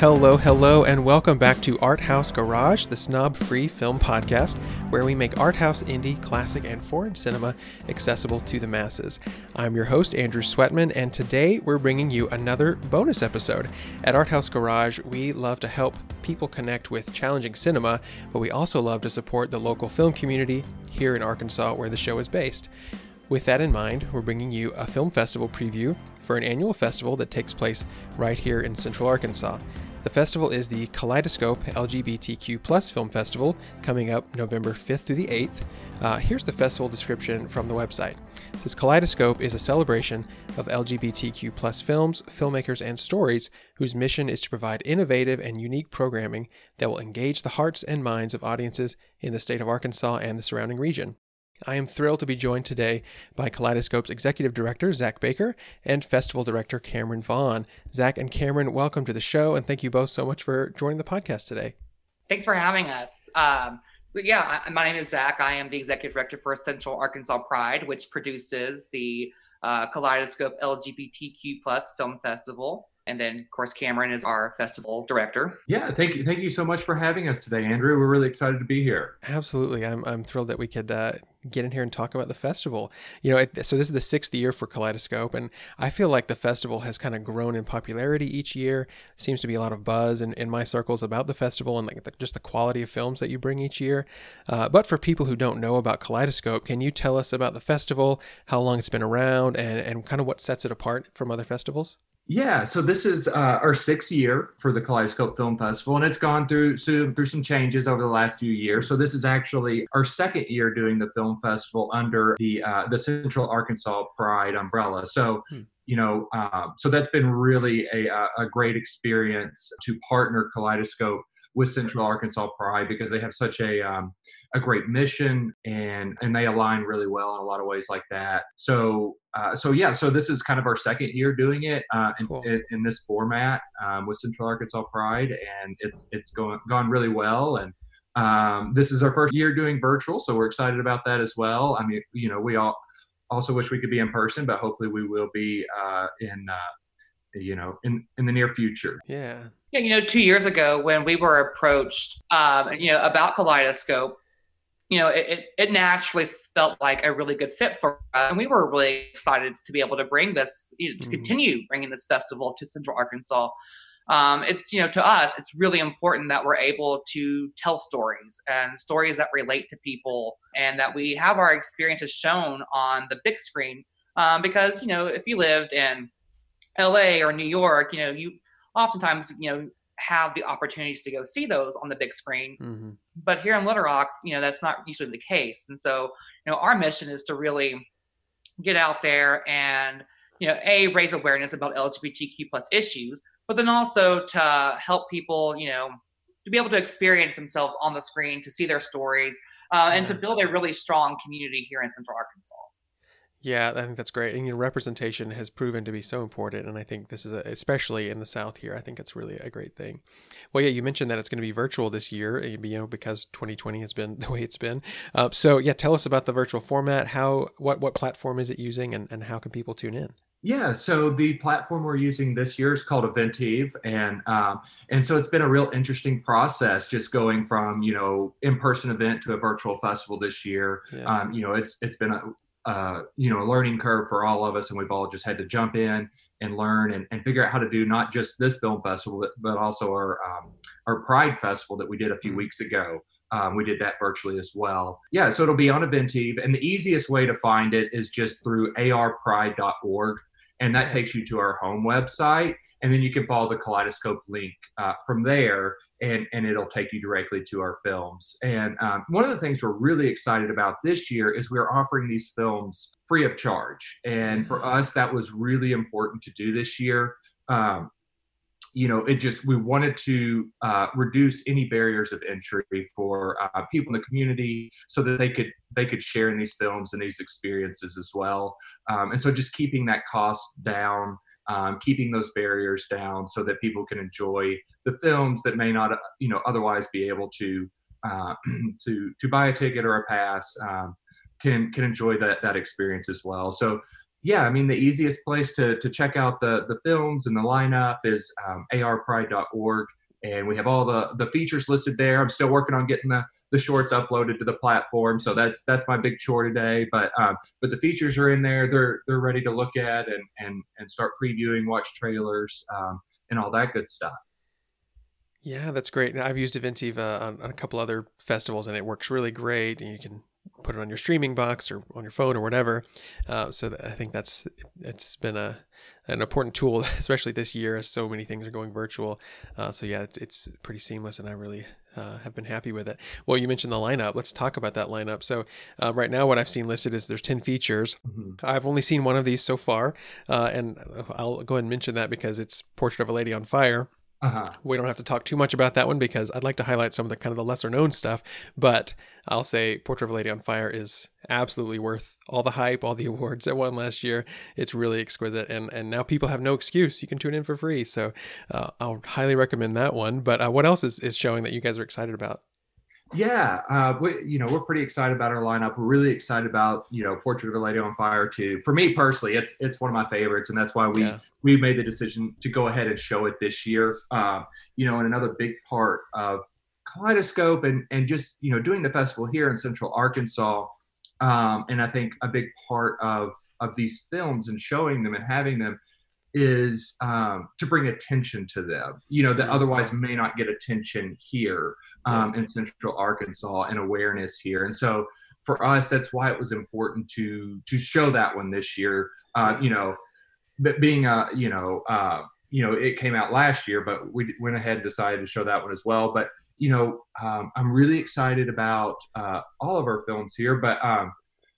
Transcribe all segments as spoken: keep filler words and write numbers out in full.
Hello, hello, and welcome back to Art House Garage, the snob-free film podcast, where we make art house, indie, classic, and foreign cinema accessible to the masses. I'm your host, Andrew Sweatman, and today we're bringing you another bonus episode. At Art House Garage, we love to help people connect with challenging cinema, but we also love to support the local film community here in Arkansas, where the show is based. With that in mind, we're bringing you a film festival preview for an annual festival that takes place right here in Central Arkansas. The festival is the Kaleidoscope L G B T Q plus Film Festival, coming up November fifth through the eighth. Uh, here's the festival description from the website. It says, Kaleidoscope is a celebration of L G B T Q plus films, filmmakers, and stories whose mission is to provide innovative and unique programming that will engage the hearts and minds of audiences in the state of Arkansas and the surrounding region. I am thrilled to be joined today by Kaleidoscope's Executive Director, Zach Baker, and Festival Director, Cameron Vaughn. Zach and Cameron, welcome to the show, and thank you both so much for joining the podcast today. Thanks for having us. Um, so yeah, I, my name is Zach. I am the Executive Director for Central Arkansas Pride, which produces the uh, Kaleidoscope L G B T Q plus Film Festival. And then, of course, Cameron is our festival director. Yeah, thank you. Thank you so much for having us today, Andrew. We're really excited to be here. Absolutely. I'm I'm thrilled that we could uh, get in here and talk about the festival. You know, it, so this is the sixth year for Kaleidoscope, and I feel like the festival has kind of grown in popularity each year. Seems to be a lot of buzz in, in my circles about the festival and like the, just the quality of films that you bring each year. Uh, but for people who don't know about Kaleidoscope, can you tell us about the festival, how long it's been around, and, and kind of what sets it apart from other festivals? Yeah, so this is uh, our sixth year for the Kaleidoscope Film Festival, and it's gone through so, through some changes over the last few years. So this is actually our second year doing the film festival under the uh, the Central Arkansas Pride umbrella. So, hmm. you know, uh, so that's been really a, a great experience to partner Kaleidoscope with Central Arkansas Pride because they have such a um, a great mission and and they align really well in a lot of ways like that. So uh, so yeah, so this is kind of our second year doing it uh, in, cool. in, in this format um, with Central Arkansas Pride, and it's it's going gone really well. And um, this is our first year doing virtual, so we're excited about that as well. I mean, you know, we all also wish we could be in person, but hopefully we will be uh, in uh, you know in in the near future. Yeah. Yeah, you know, two years ago when we were approached, um, you know, about Kaleidoscope, you know, it, it, it naturally felt like a really good fit for us. And we were really excited to be able to bring this, you know, to mm-hmm. continue bringing this festival to Central Arkansas. Um, it's, you know, to us, it's really important that we're able to tell stories and stories that relate to people and that we have our experiences shown on the big screen. Um, because, you know, if you lived in L A or New York, you know, you oftentimes, you know, have the opportunities to go see those on the big screen. Mm-hmm. But here in Little Rock, you know, that's not usually the case. And so, you know, our mission is to really get out there and, you know, A, raise awareness about L G B T Q plus issues, but then also to help people, you know, to be able to experience themselves on the screen, to see their stories, uh, yeah. and to build a really strong community here in Central Arkansas. Yeah, I think that's great. And you know, representation has proven to be so important. And I think this is, a, especially in the South here, I think it's really a great thing. Well, yeah, you mentioned that it's going to be virtual this year, you know, because twenty twenty has been the way it's been. Uh, so yeah, tell us about the virtual format. How, what, what platform is it using and, and how can people tune in? Yeah, so the platform we're using this year is called Eventive, and um, and so it's been a real interesting process, just going from, you know, in-person event to a virtual festival this year. Yeah. Um, you know, it's it's been a Uh, you know, a learning curve for all of us, and we've all just had to jump in and learn and, and figure out how to do not just this film festival, but, but also our um, our Pride Festival that we did a few mm-hmm. weeks ago. Um, we did that virtually as well. Yeah, so it'll be on Eventive, and the easiest way to find it is just through a r pride dot org, and that takes you to our home website, and then you can follow the Kaleidoscope link uh, from there, and, and it'll take you directly to our films. And um, one of the things we're really excited about this year is we're offering these films free of charge. And for us, that was really important to do this year. Um, you know, it just, we wanted to uh, reduce any barriers of entry for uh, people in the community so that they could, they could share in these films and these experiences as well. Um, and so just keeping that cost down, um, keeping those barriers down so that people can enjoy the films that may not, you know, otherwise be able to, uh, to, to buy a ticket or a pass, um, can, can enjoy that, that experience as well. So, Yeah, I mean, the easiest place to to check out the the films and the lineup is um, a r pride dot org, and we have all the the features listed there. I'm still working on getting the the shorts uploaded to the platform, so that's that's my big chore today. But um, but the features are in there. They're they're ready to look at and and and start previewing, watch trailers, um, and all that good stuff. Yeah, that's great. I've used Eventive uh, on, on a couple other festivals, and it works really great. And you can put it on your streaming box or on your phone or whatever. Uh, so that, I think that's it's been a an important tool, especially this year, as so many things are going virtual. Uh, so yeah, it's, it's pretty seamless, and I really uh, have been happy with it. Well, you mentioned the lineup. Let's talk about that lineup. So uh, right now, what I've seen listed is there's ten features. Mm-hmm. I've only seen one of these so far, uh, and I'll go ahead and mention that because it's Portrait of a Lady on Fire. Uh-huh. We don't have to talk too much about that one because I'd like to highlight some of the kind of the lesser known stuff, but I'll say Portrait of a Lady on Fire is absolutely worth all the hype, all the awards it won last year. It's really exquisite, and and now people have no excuse. You can tune in for free, so uh, I'll highly recommend that one. But uh, what else is, is showing that you guys are excited about? Yeah, uh, we, you know, we're pretty excited about our lineup. We're really excited about, you know, Portrait of a Lady on Fire too. For me personally, it's it's one of my favorites, and that's why we yeah. we made the decision to go ahead and show it this year. Um, you know, and another big part of Kaleidoscope and and just, you know, doing the festival here in Central Arkansas, um, and I think a big part of of these films and showing them and having them is um, to bring attention to them, you know, that otherwise may not get attention here um, in Central Arkansas and awareness here. And so for us, that's why it was important to to show that one this year. Uh, you know, but being a, you know, uh, you know, it came out last year, but we went ahead and decided to show that one as well. But, you know, um, I'm really excited about uh, all of our films here, but um,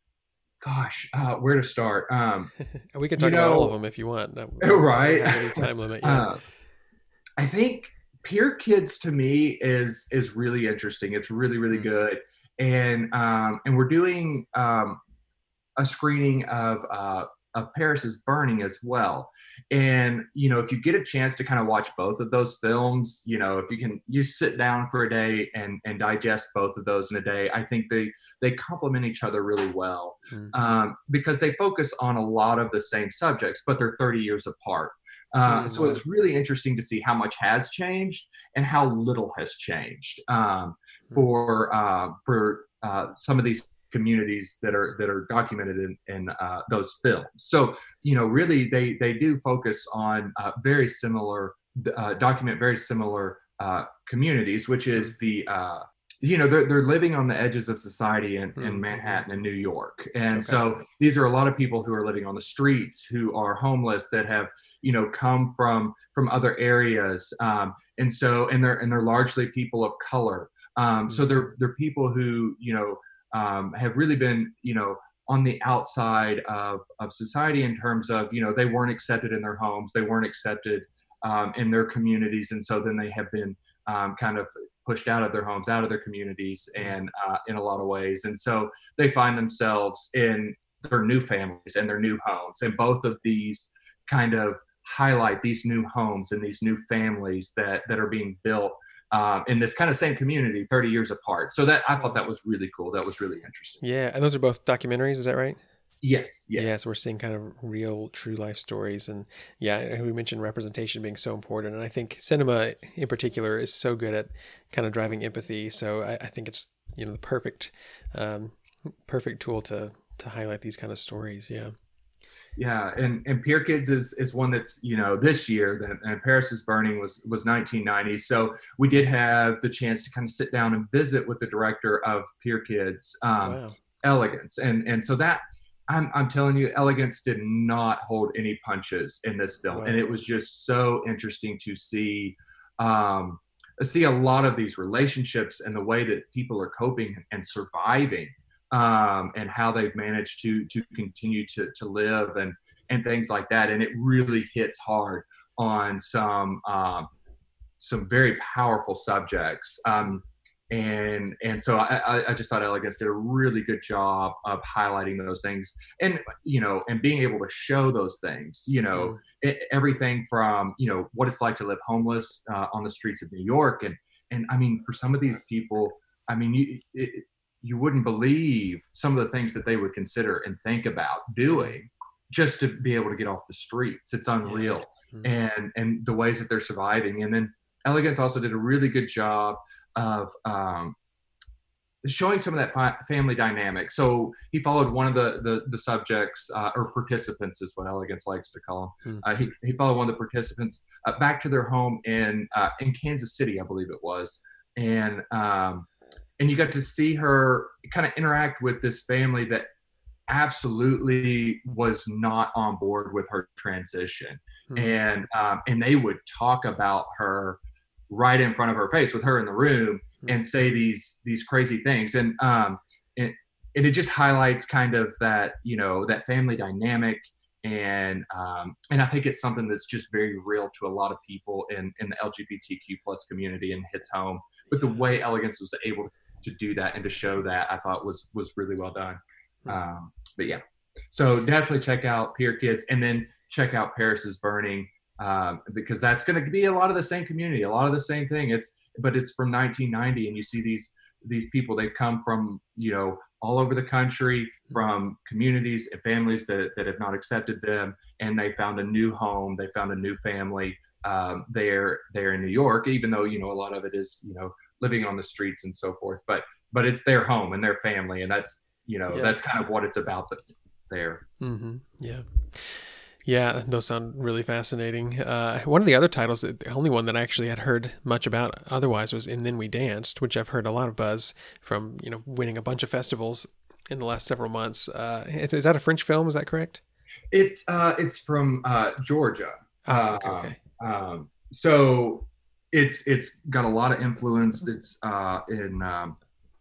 Gosh, uh, where to start? Um, we can talk you know, about all of them if you want. No, right? Any time limit? Yeah. Uh, I think Peer Kids to me is is really interesting. It's really really mm-hmm. good, and um, and we're doing um, a screening of uh, of Paris is Burning as well. And you know, if you get a chance to kind of watch both of those films, you know, if you can, you sit down for a day and and digest both of those in a day, I think they they complement each other really well mm-hmm. um, because they focus on a lot of the same subjects, but they're thirty years apart. Uh, mm-hmm. So it's really interesting to see how much has changed and how little has changed um, mm-hmm. for uh, for uh, some of these communities that are that are documented in, in uh, those films. So, you know, really they they do focus on uh, very similar, uh, document very similar uh, communities, which is the, uh, you know, they're, they're living on the edges of society in, in Manhattan and New York. And okay. so these are a lot of people who are living on the streets, who are homeless, that have, you know, come from from other areas. Um, and so, and they're, and they're largely people of color. Um, so they're, they're people who, you know, Um, have really been, you know, on the outside of, of society in terms of, you know, they weren't accepted in their homes, they weren't accepted um, in their communities. And so then they have been um, kind of pushed out of their homes, out of their communities, and uh, in a lot of ways. And so they find themselves in their new families and their new homes. And both of these kind of highlight these new homes and these new families that, that are being built Um, in this kind of same community thirty years apart. So that I thought that was really cool. That was really interesting. Yeah. And those are both documentaries. Is that right? Yes. Yes. Yeah. So we're seeing kind of real, true life stories. And yeah, we mentioned representation being so important. And I think cinema in particular is so good at kind of driving empathy. So I, I think it's, you know, the perfect, um, perfect tool to, to highlight these kind of stories. Yeah. Yeah, and, and Peer Kids is is one that's, you know, this year, that and Paris is Burning was was nineteen ninety. So we did have the chance to kind of sit down and visit with the director of Peer Kids, um, wow. Elegance, and and so that I'm I'm telling you, Elegance did not hold any punches in this film, wow. and it was just so interesting to see. Um, see a lot of these relationships and the way that people are coping and surviving. Um, and how they've managed to to continue to to live and and things like that, and it really hits hard on some um, some very powerful subjects, um, and and so I, I just thought Elegance did a really good job of highlighting those things, and you know, and being able to show those things, you know, mm. it, everything from, you know, what it's like to live homeless uh, on the streets of New York, and and I mean, for some of these people, I mean, you. It, you wouldn't believe some of the things that they would consider and think about doing just to be able to get off the streets. It's unreal. Yeah. Mm-hmm. And, and the ways that they're surviving. And then Elegance also did a really good job of, um, showing some of that fi- family dynamic. So he followed one of the the, the subjects uh, or participants is what Elegance likes to call them. Hmm. Uh, he he followed one of the participants uh, back to their home in uh, in Kansas City, I believe it was, and um, and you got to see her kind of interact with this family that absolutely was not on board with her transition, hmm. and um, and they would talk about her right in front of her face with her in the room. And say these these crazy things, and um, and, and it just highlights kind of that, you know, that family dynamic, and um, and I think it's something that's just very real to a lot of people in in the L G B T Q plus community and hits home. But the way Elegance was able to do that and to show that, I thought was was really well done. Um, but yeah, so definitely check out Pier Kids, and then check out Paris is Burning, um, because that's going to be a lot of the same community, a lot of the same thing. It's but it's from nineteen ninety, and you see these these people, they come from, you know, all over the country, from communities and families that, that have not accepted them, and they found a new home, they found a new family um, there there in New York, even though, you know, a lot of it is, you know, living on the streets and so forth, but but it's their home and their family, and that's, you know, yeah. that's kind of what it's about there. Mm-hmm. Yeah. Yeah, those sound really fascinating. Uh, one of the other titles, the only one that I actually had heard much about otherwise, was And Then We Danced, which I've heard a lot of buzz from, you know, winning a bunch of festivals in the last several months. Uh, is that a French film? Is that correct? It's uh, it's from uh, Georgia. Ah, okay, okay. Uh, um, so it's it's got a lot of influence. It's uh, in um,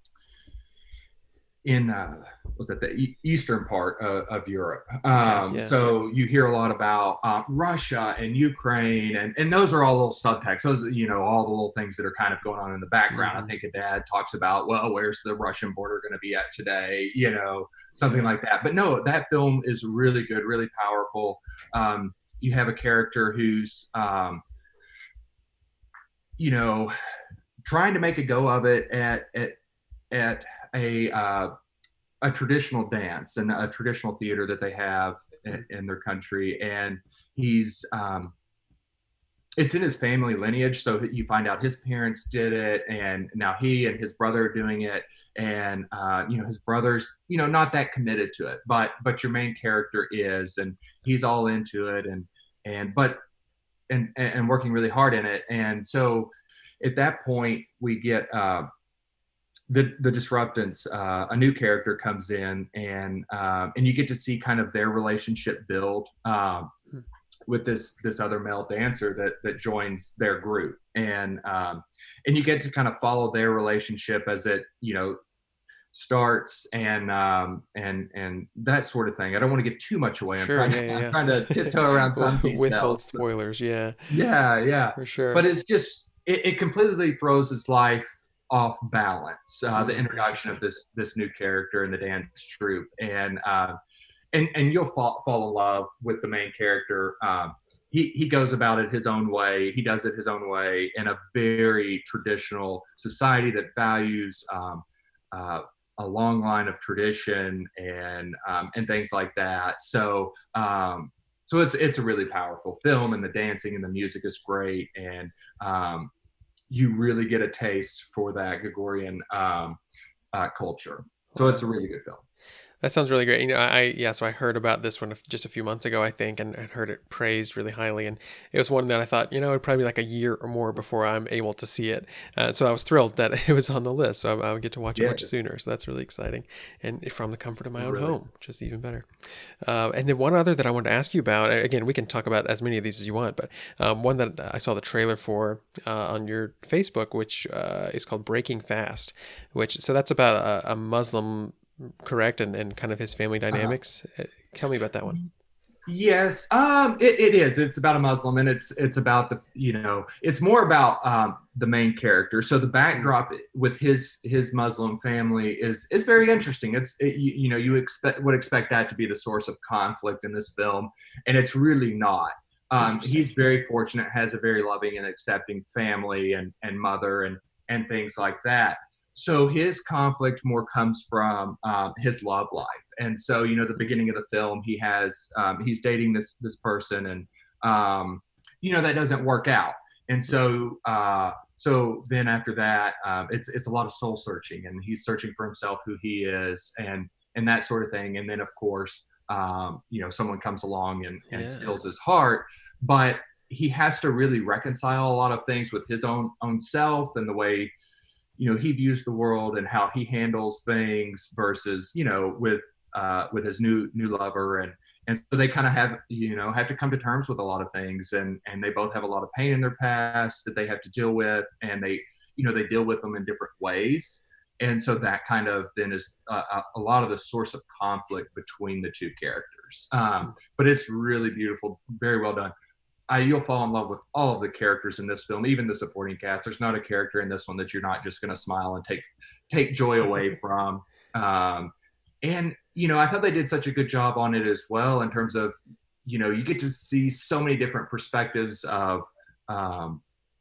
in uh, what's that, the e- eastern part of, of Europe. Um, yeah, yeah. So you hear a lot about uh, Russia and Ukraine, and, and those are all little subtexts. Those, you know, all the little things that are kind of going on in the background. Mm-hmm. I think a dad talks about, well, where's the Russian border going to be at today? You know, something yeah. like that. But no, that film is really good, really powerful. Um, you have a character who's, um, you know, trying to make a go of it at at at a uh, a traditional dance and a traditional theater that they have in, in their country, and he's um, it's in his family lineage, so that you find out his parents did it, and now he and his brother are doing it, and uh, you know, his brother's, you know, not that committed to it, but but your main character is, and he's all into it, and and but and and working really hard in it, and so at that point we get uh, the the Disruptants. Uh, a new character comes in, and um, and you get to see kind of their relationship build um, with this this other male dancer that that joins their group, and um, and you get to kind of follow their relationship as it, you know, starts, and um, and and that sort of thing. I don't want to give too much away. I'm sure, trying, yeah, to, yeah. I'm trying to tiptoe around some details. Withhold spoilers, yeah. Yeah, yeah. For sure. But it's just, it, it completely throws his life off balance. Uh, the introduction of this this new character in the dance troupe, and uh, and and you'll fall fall in love with the main character. Um, he he goes about it his own way. He does it his own way in a very traditional society that values um, uh, a long line of tradition and um, and things like that. So um, so it's it's a really powerful film, and the dancing and the music is great, and um, you really get a taste for that Gregorian um, uh, culture. So it's a really good film. That sounds really great. You know, I, yeah, so I heard about this one just a few months ago, I think, and, and heard it praised really highly. And it was one that I thought, you know, it'd probably be like a year or more before I'm able to see it. Uh, so I was thrilled that it was on the list. So I, I would get to watch it yeah. much sooner. So that's really exciting. And from the comfort of my own really? home, which is even better. Uh, and then one other that I wanted to ask you about, again, we can talk about as many of these as you want, but um, one that I saw the trailer for uh, on your Facebook, which uh, is called Breaking Fast, which, so that's about a, a Muslim, correct, and, and kind of his family dynamics. Uh, Tell me about that one. Yes, um, it, it is. It's about a Muslim, and it's it's about the, you know, it's more about um, the main character. So the backdrop with his his Muslim family is is very interesting. It's it, you, you know, you expect would expect that to be the source of conflict in this film, and it's really not. Um, he's very fortunate, has a very loving and accepting family and and mother and and things like that. so his conflict more comes from um, his love life. And so, you know, the beginning of the film, he has, um, he's dating this, this person and, um, you know, that doesn't work out. And so, uh, so then after that, um, it's, it's a lot of soul searching, and he's searching for himself, who he is, and, and that sort of thing. And then of course, um, you know, someone comes along and, and yeah. steals his heart, but he has to really reconcile a lot of things with his own, own self and the way, you know, he views the world and how he handles things versus, you know, with, uh, with his new, new lover. And, and so they kind of have, you know, have to come to terms with a lot of things, and, and they both have a lot of pain in their past that they have to deal with, and they, you know, they deal with them in different ways. And so that kind of then is a, a lot of the source of conflict between the two characters. Um, but it's really beautiful, very well done. I, you'll fall in love with all of the characters in this film, even the supporting cast. There's not a character in this one that you're not just going to smile and take take joy away from. Um, and, you know, I thought they did such a good job on it as well, in terms of, you know, you get to see so many different perspectives of, um,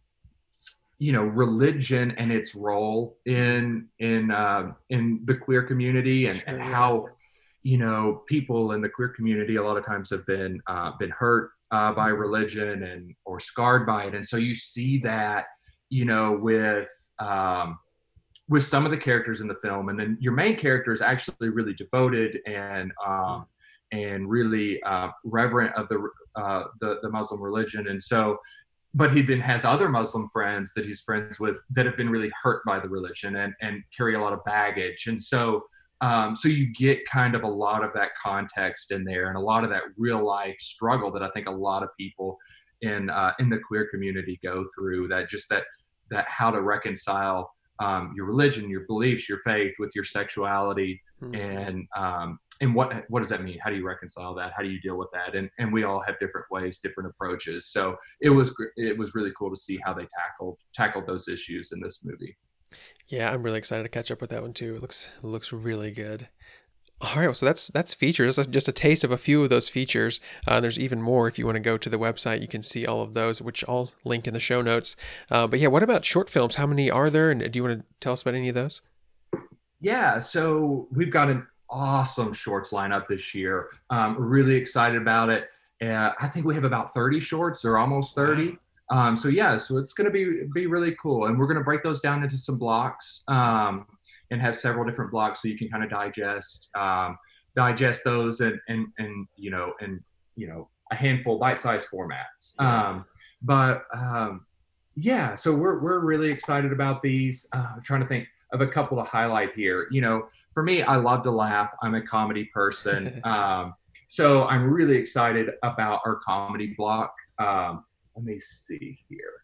you know, religion and its role in in uh, in the queer community, and, and how, you know, people in the queer community a lot of times have been uh, been hurt Uh, by religion and or scarred by it. And so you see that, you know, with um, with some of the characters in the film, and then your main character is actually really devoted and um, and really uh, reverent of the, uh, the the Muslim religion. And so, but he then has other Muslim friends that he's friends with that have been really hurt by the religion and and carry a lot of baggage. And so Um, so you get kind of a lot of that context in there, and a lot of that real life struggle that I think a lot of people in uh, in the queer community go through. That just that that how to reconcile um, your religion, your beliefs, your faith with your sexuality, mm-hmm. and um, and what what does that mean? How do you reconcile that? How do you deal with that? And and we all have different ways, different approaches. So it was it was really cool to see how they tackled tackled those issues in this movie. Yeah, I'm really excited to catch up with that one too. It looks it looks really good. All right, so that's that's features. That's just a taste of a few of those features. Uh, there's even more. If you want to go to the website, you can see all of those, which I'll link in the show notes. Uh, but yeah, what about short films? How many are there? And do you want to tell us about any of those? Yeah, so we've got an awesome shorts lineup this year. Um, really excited about it. Uh, I think we have about thirty shorts, or almost thirty. Wow. Um, so yeah, so it's going to be be really cool, and we're going to break those down into some blocks um, and have several different blocks so you can kind of digest um, digest those and and and you know and you know a handful bite-sized formats. Um, but um, yeah, so we're we're really excited about these. Uh, I'm trying to think of a couple to highlight here. You know, for me, I love to laugh. I'm a comedy person, um, so I'm really excited about our comedy block. Um, Let me see here.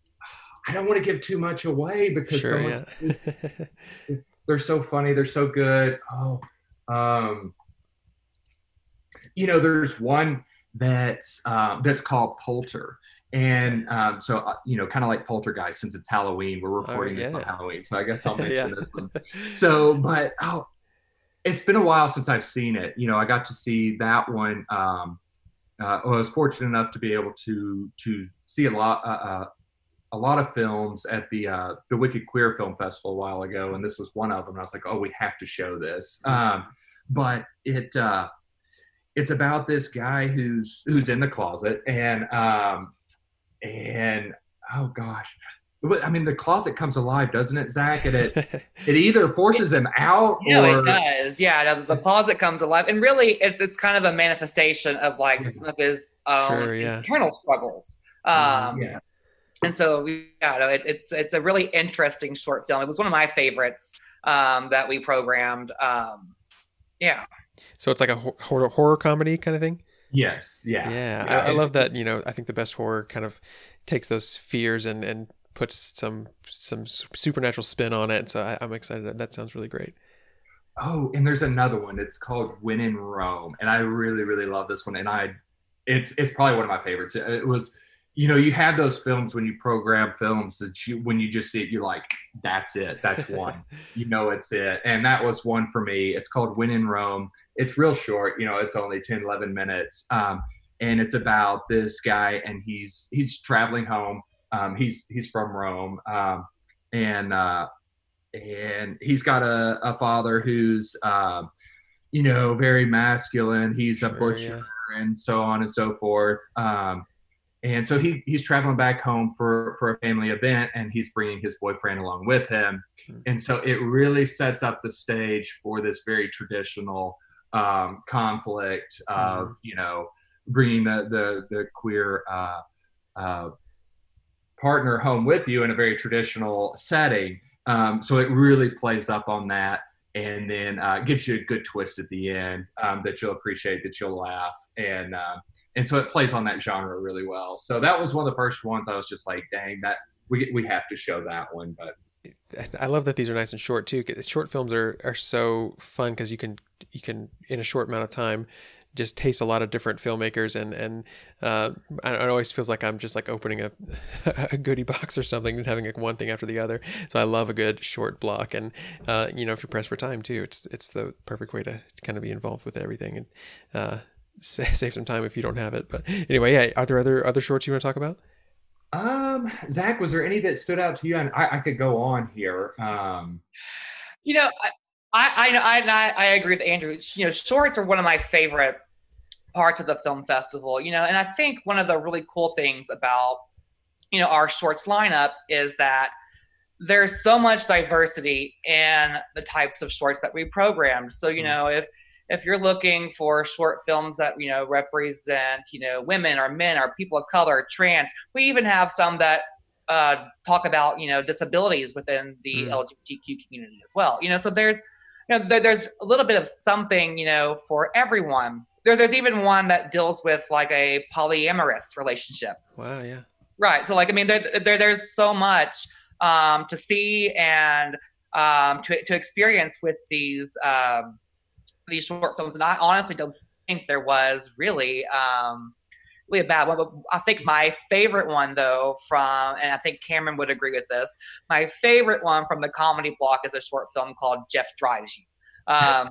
I don't want to give too much away because sure, yeah. is, they're so funny. They're so good. Oh, um, you know, there's one that's um, that's called Polter, and um, so uh, you know, kind of like Poltergeist, since it's Halloween. We're recording oh, yeah. it for Halloween, so I guess I'll mention yeah. this one. So, but oh, it's been a while since I've seen it. You know, I got to see that one. Um, Uh, I was fortunate enough to be able to to see a lot uh, uh, a lot of films at the uh, the Wicked Queer Film Festival a while ago, and this was one of them. And I was like, oh, we have to show this. Um, but it uh, it's about this guy who's who's in the closet, and um, and oh gosh. I mean, the closet comes alive, doesn't it, Zach? And it it either forces him out, no, or it does. Yeah, the, the closet comes alive, and really, it's it's kind of a manifestation of like some of his own sure, yeah. internal struggles. Um, yeah. And so, yeah, no, it, it's it's a really interesting short film. It was one of my favorites um, that we programmed. Um, yeah. So it's like a horror horror comedy kind of thing. Yes. Yeah. Yeah, yeah. I, I love that. You know, I think the best horror kind of takes those fears and and puts some some supernatural spin on it. So I, I'm excited. That sounds really great. Oh, and there's another one. It's called When in Rome, and I really really love this one. And I, it's it's probably one of my favorites. It, it was, you know, you have those films when you program films that you when you just see it, you're like, that's it, that's one. You know, it's it. And that was one for me. It's called When in Rome. It's real short. You know, it's only ten, eleven minutes. Um, and it's about this guy, and he's he's traveling home. Um, he's he's from Rome, um, and uh, and he's got a, a father who's, uh, you know, very masculine. He's a Sure, butcher yeah. and so on and so forth. Um, and so he he's traveling back home for for a family event, and he's bringing his boyfriend along with him. Hmm. And so it really sets up the stage for this very traditional um, conflict of, Mhm. you know, bringing the the the queer uh, uh, partner home with you in a very traditional setting. Um, so it really plays up on that, and then uh, gives you a good twist at the end um, that you'll appreciate, that you'll laugh, and uh, and so it plays on that genre really well. So that was one of the first ones I was just like, dang, that we we have to show that one. But I love that these are nice and short too. 'Cause short films are, are so fun because you can you can in a short amount of time just taste a lot of different filmmakers, and and uh, it always feels like I'm just like opening a a goodie box or something and having like one thing after the other. So I love a good short block, and uh, you know, if you're pressed for time too, it's it's the perfect way to kind of be involved with everything and uh, save some time if you don't have it. But anyway, yeah. Are there other other shorts you want to talk about? um, Zach, was there any that stood out to you? And I, I could go on here. Um, You know, I I I I, I agree with Andrew. You know, shorts are one of my favorite parts of the film festival. You know, and I think one of the really cool things about, you know, our shorts lineup is that there's so much diversity in the types of shorts that we programmed. So, you know, if if you're looking for short films that, you know, represent, you know, women or men or people of color, trans, we even have some that uh, talk about, you know, disabilities within the Mm. L G B T Q community as well. You know, so there's, you know, there, there's a little bit of something, you know, for everyone. There, there's even one that deals with like a polyamorous relationship. Wow, yeah. Right. So, like, I mean, there, there there's so much um, to see and um, to to experience with these um, these short films, and I honestly don't think there was really um, really a bad one. But I think my favorite one, though, from, and I think Cameron would agree with this, my favorite one from the comedy block is a short film called Jeff Drives You, um,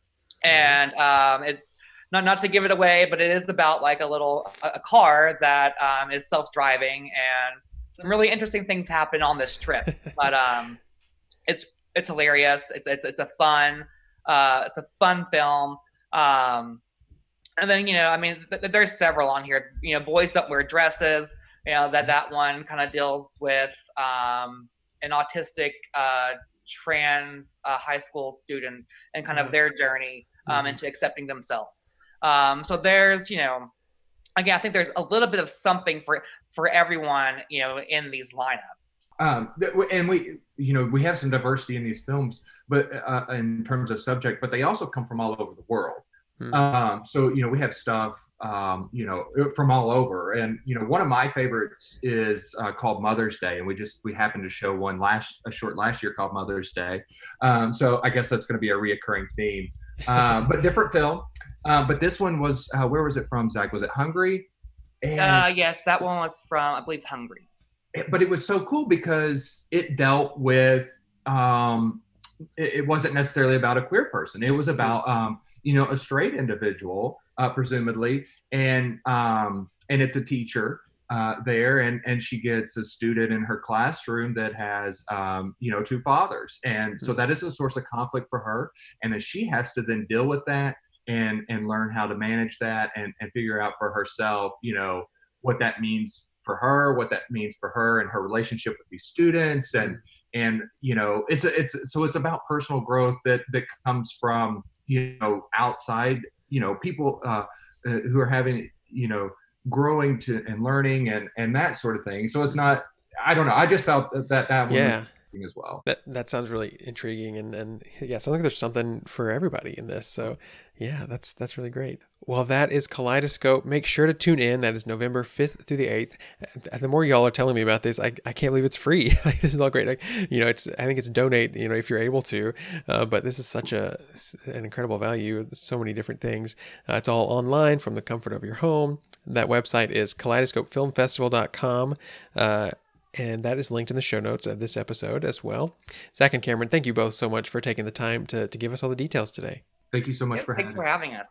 and um, it's not not to give it away, but it is about like a little a car that um, is self-driving, and some really interesting things happen on this trip. But um, it's it's hilarious. It's it's it's a fun uh, it's a fun film. Um, and then, you know, I mean, th- there's several on here. You know, Boys Don't Wear Dresses. You know, that that one kind of deals with um, an autistic uh, trans uh, high school student and kind of their journey um, Mhm. into accepting themselves. Um, so there's, you know, again, I think there's a little bit of something for for everyone, you know, in these lineups. um, and we, you know, we have some diversity in these films, but uh, in terms of subject, but they also come from all over the world. Mm. Um, so, you know, we have stuff, um, you know, from all over. And, you know, one of my favorites is uh, called Mother's Day. And we just, we happened to show one last, a short last year called Mother's Day. Um, so I guess that's going to be a reoccurring theme, um, but different film. Uh, but this one was, uh, where was it from, Zach? Was it Hungary? And, Uh, yes, that one was from, I believe, Hungary. but it was so cool because it dealt with, um, it, it wasn't necessarily about a queer person. It was about, um, you know, a straight individual, uh, presumably, and um, and it's a teacher uh, there, and and she gets a student in her classroom that has, um, you know, two fathers, and so that is a source of conflict for her, and then she has to then deal with that and and learn how to manage that and and figure out for herself, you know, what that means for her, what that means for her and her relationship with these students, and and you know, it's a, it's so it's about personal growth that that comes from, you know, outside, you know, people uh, uh, who are having, you know, growing to and learning and and that sort of thing. So it's not, I don't know, I just felt that that, that one Yeah. was interesting as well. That that sounds really intriguing, and and yeah, it sounds like there's something for everybody in this. So yeah, that's that's really great. Well, that is Kaleidoscope. Make sure to tune in. That is November fifth through the eighth. The more y'all are telling me about this, I, I can't believe it's free. Like, this is all great. Like, you know, it's, I think it's donate, you know, if you're able to, uh, but this is such a, an incredible value. So many different things. Uh, it's all online from the comfort of your home. That website is kaleidoscope film festival dot com. Uh, And that is linked in the show notes of this episode as well. Zach and Cameron, thank you both so much for taking the time to, to give us all the details today. Thank you so much Yep, for thanks having for us. having us.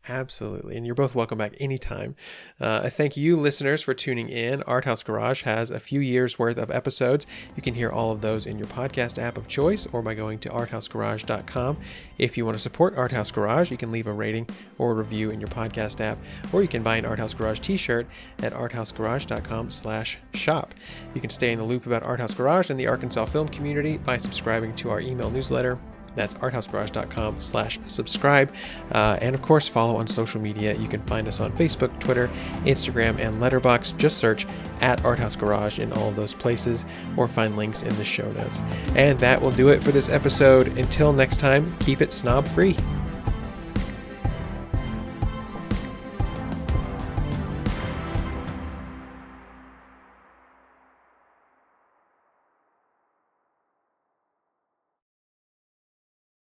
Absolutely. And you're both welcome back anytime. Uh, I thank you, listeners, for tuning in. Art House Garage has a few years worth of episodes. You can hear all of those in your podcast app of choice or by going to art house garage dot com. If you want to support Art House Garage, you can leave a rating or a review in your podcast app, or you can buy an Art House Garage t-shirt at art house garage dot com slash shop. You can stay in the loop about Art House Garage and the Arkansas film community by subscribing to our email newsletter. That's art house garage dot com slash subscribe. Uh, and of course, follow on social media. You can find us on Facebook, Twitter, Instagram, and Letterboxd. Just search at Art House Garage in all of those places, or find links in the show notes. And that will do it for this episode. Until next time, keep it snob free.